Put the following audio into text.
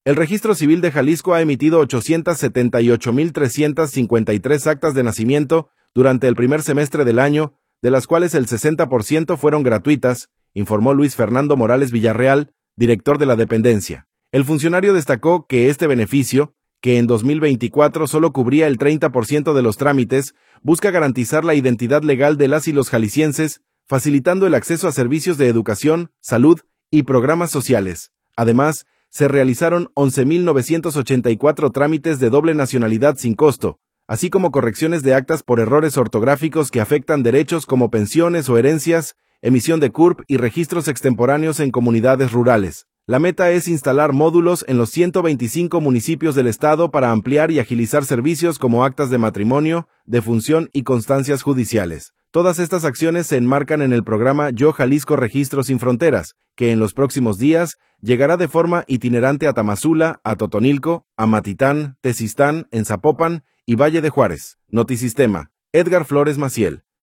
El Registro Civil de Jalisco ha emitido 878.353 actas de nacimiento durante el primer semestre del año, de las cuales el 60% fueron gratuitas, informó Luis Fernando Morales Villarreal, director de la dependencia. El funcionario destacó que este beneficio, que en 2024 solo cubría el 30% de los trámites, busca garantizar la identidad legal de las y los jaliscienses, facilitando el acceso a servicios de educación, salud y programas sociales. Además, se realizaron 11.984 trámites de doble nacionalidad sin costo, así como correcciones de actas por errores ortográficos que afectan derechos como pensiones o herencias, emisión de CURP y registros extemporáneos en comunidades rurales. La meta es instalar módulos en los 125 municipios del estado para ampliar y agilizar servicios como actas de matrimonio, defunción y constancias judiciales. Todas estas acciones se enmarcan en el programa Yo Jalisco Registro Sin Fronteras, que en los próximos días llegará de forma itinerante a Tamazula, a Totonilco, a Matitán, Tezistán, en Zapopan y Valle de Juárez. Notisistema. Edgar Flores Maciel.